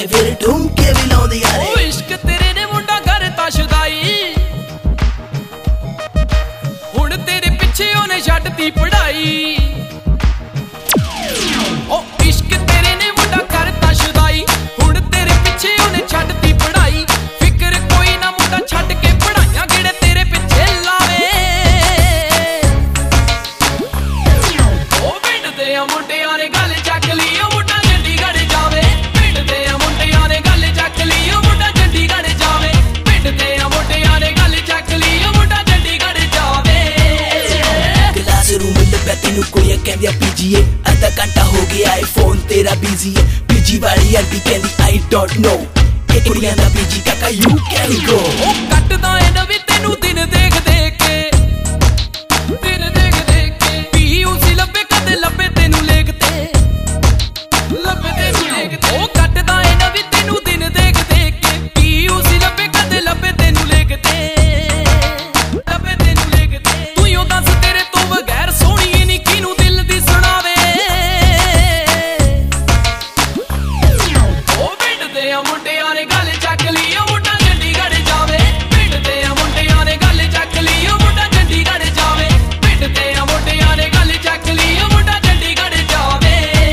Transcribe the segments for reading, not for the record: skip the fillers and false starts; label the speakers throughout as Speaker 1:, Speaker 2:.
Speaker 1: ਕੇ ਫਿਰ ਠੁਮਕੇ ਵੀ ਲਾਉਂਦੇ ਯਾਰੇ।
Speaker 2: ਓ ਇਸ਼ਕ ਤੇਰੇ ਨੇ ਮੁੰਡਾ ਕਰਤਾ ਸ਼ੁਦਾਈ, ਹੁਣ ਤੇਰੇ ਪਿੱਛੇ ਉਹਨੇ ਛੱਡਤੀ ਪੜਾਈ। ਓ ਇਸ਼ਕ ਤੇਰੇ ਨੇ ਮੁੰਡਾ ਕਰਤਾ ਸ਼ੁਦਾਈ, ਹੁਣ ਤੇਰੇ ਪਿੱਛੇ ਉਹਨੇ ਛੱਡਤੀ ਪੜਾਈ। ਫਿਕਰ ਕੋਈ ਨਾ ਮੁੰਡਾ ਛੱਡ ਕੇ ਪੜਾਈਆਂ ਕਿਹੜੇ ਤੇਰੇ ਪਿੱਛੇ ਲਾਵੇ। ਓ ਪਿੰਡ ਦੇ ਆ ਮੁੰਡਿਆਂ ਨੇ ਗੱਲ ਚੱਕ ਲਈ, ਓ ਮੁੰਡਾ ਚੰਡੀਗੜ੍ਹ ਜਾਵੇ। ਪਿੰਡ ਦੇ ਆ ਮੁੰਡਿਆਂ ਨੇ ਗੱਲ ਚੱਕ ਲਈ, ਓ ਮੁੰਡਾ ਚੰਡੀਗੜ੍ਹ ਜਾਵੇ। ਪਿੰਡ ਦੇ ਆ ਮੁੰਡਿਆਂ ਨੇ ਗੱਲ ਚੱਕ ਲਈ, ਓ ਮੁੰਡਾ ਚੰਡੀਗੜ੍ਹ ਜਾਵੇ।
Speaker 1: ਕਲਾਸਰੂਮ ਲੱਭਿਆ ਤੈਨੂੰ ਕੋਈ ਕਹਿੰਦੀ ਪੀਜੀਏ, ਅੱਧਾ ਘੰਟਾ ਹੋ ਗਿਆ ਏ ਫੋਨ ਤੇਰਾ ਬਿਜ਼ੀ ਏ। ਪੀਜੀ ਵਾਲੀ ਆਂਟੀ ਕਹਿੰਦੀ ਆਈ ਡੋਂਟ ਨੋ, ਇਹ ਕੁੜੀਆਂ ਦਾ ਪੀਜੀ ਕਾਕਾ ਯੂ ਕੈਨ ਗੋ।
Speaker 2: ਉਹ ਕੱਟਦਾ ਏ ਨਵੀਂ ਤੈਨੂੰ ਦਿਨ ਦੇਖ ਦੇਖ ਕੇ, ਦਿਨ ਦੇਖ ਦੇਖ ਕੇ। ਪੀਯੂਸੀ ਲੱਭੇ ਕਦੇ ਲੱਭੇ ਤੈਨੂੰ ਲੇਖ ਤੇ, ਲੱਭੇ ਤੈਨੂੰ ਲੇਖ ਤੇ। ਉਹ ਕੱਟਦਾ ਏ ਨਵੀਂ ਤੈਨੂੰ ਦਿਨ ਦੇਖ ਦੇਖ ਕੇ, ਪੀਯੂਸੀ ਲੱਭੇ ਕਦੇ ਲੱਭੇ ਤੈਨੂੰ ਲੇਖ ਤੇ, ਲੱਭੇ ਤੈਨੂੰ ਲੇਖ ਤੇ। ਤੂੰ ਹੀ ਦੱਸ ਤੇਰੇ ਤੋਂ ਬਗੈਰ ਸੋਹਣੀ ਨੀ ਕਿਹਨੂੰ ਦਿਲ ਦੀ ਸੁਣਾਵੇ। ਉਹ ਪਿੰਡ ਦੇ ਆ ਮੁੰਡਿਆਂ ਨੇ ਗੱਲ ਚੱਕ ਲਈ, ਉਹ ਮੁੰਡਾ ਚੰਡੀਗੜ੍ਹ ਜਾਵੇ। ਪਿੰਡ ਦੇ ਆ ਮੁੰਡਿਆਂ ਨੇ ਗੱਲ ਚੱਕ ਲਈ, ਉਹ ਮੁੰਡਾ ਚੰਡੀਗੜ੍ਹ ਜਾਵੇ। ਪਿੰਡ ਦੇ ਆ ਮੁੰਡਿਆਂ ਨੇ ਗੱਲ ਚੱਕ ਲਈ, ਉਹ ਮੁੰਡਾ ਚੰਡੀਗੜ੍ਹ ਜਾਵੇ।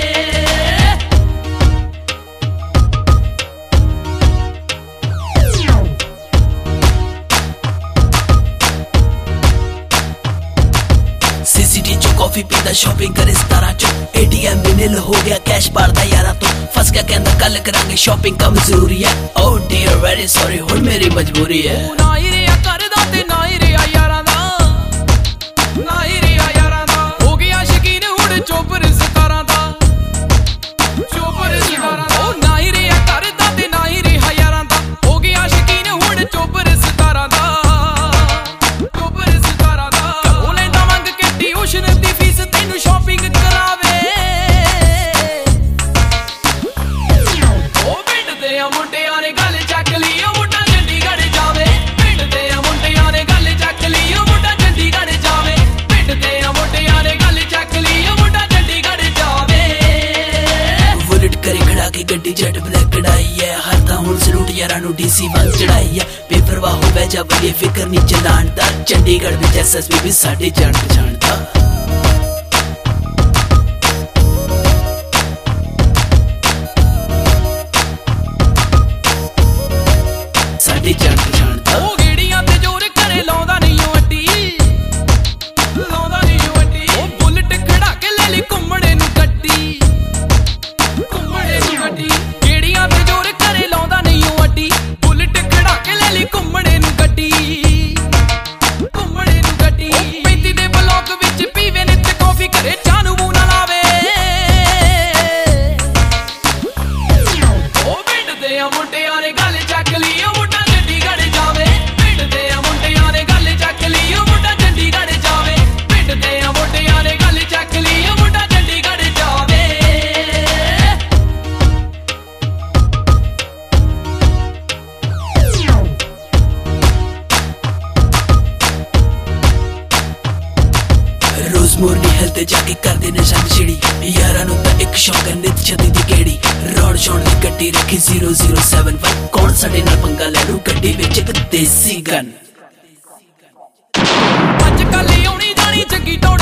Speaker 1: सीसीटी चो कॉफी पींदा शॉपिंग करे 17 चो, एटीएम भी नील हो गया कैश पारदा यारा तो। फस गया कहंदा कल करांगे शॉपिंग कम जरूरी है। ओह डियर वेरी सॉरी हुण मेरी मजबूरी है।
Speaker 2: ना ही रिया करदा ते ना ही रिया यारां दा, ना ही रिया यारां दा। हो गया शकीन हुण चोपर सितारां दा, चोपर सितारां दा। ओ ना ही रिया करदा ते ना ही रिया यारां दा। हो गया शकीन हुण चोपर सितारां दा, चोपर सितारां दा। घरों लैंदा मंग के ट्यूशन दी फीस तैनूं शॉपिंग करावे। ओ पिंड दे आ मुंडियां ने गल चक ली, ओ मुंडा चंडीगढ़ जावे। पिंड दे आ मुंडियां ने गल चक ली, ओ मुंडा चंडीगढ़ जावे। पिंड दे आ मुंडियां ने गल चक ली, ओ मुंडा चंडीगढ़ जावे।
Speaker 1: बुलेट करे खड़ा के गड्डी जट ब्लैक कढ़ाई है, हर दा हुण सलूट यारां नूं डीसी वन चढ़ाई है। बेपरवाह हो वै जा बल्ले फिकर नहीं चलाण दा, चंडीगढ़ विच एसएसपी भी साडे जान पछाण दा। साडे जान पछाण दा।
Speaker 2: ओ गेड़ियां ते जोर करे लाउंदा नहीं ओ अड्डी, लाउंदा नहीं ओ अड्डी। ओ बुलेट खड़ा के ले ली घुम्मणे नूं गड्डी, घुम्मणे नूं गड्डी। गेड़ियां ते जोर करे लाउंदा नहीं ओ अड्डी, बुलेट खड़ा के ले ली घुम्मणे नूं गड्डी, घुम्मणे नूं गड्डी। ओ 35 दे ब्लॉक विच पीवे नित कॉफी करे चाह नूं मूंह ना लावे। ओ पिंड दे आ मुंडियां ने गल चक ली, ओ मुंडा चंडीगढ़ जावे। पिंड दे आ मुंडियां ने गल चक ली, ओ मुंडा चंडीगढ़ जावे। पिंड दे आ मुंडियां ने गल चक ली, ओ मुंडा चंडीगढ़ जावे।
Speaker 1: रोज मोरनी हेल्थ जाके करदे ने शन छिड़ी, यारां नूं तां इक शौक है नित छती दी गेड़ी। रौड़ शौड़ दी गड्डी रखी 0071, कौन साडे नाल पंगा ले लू गड्डी विच इक देसी गन।
Speaker 2: अज कल आउणी जानी जग्गी टोड़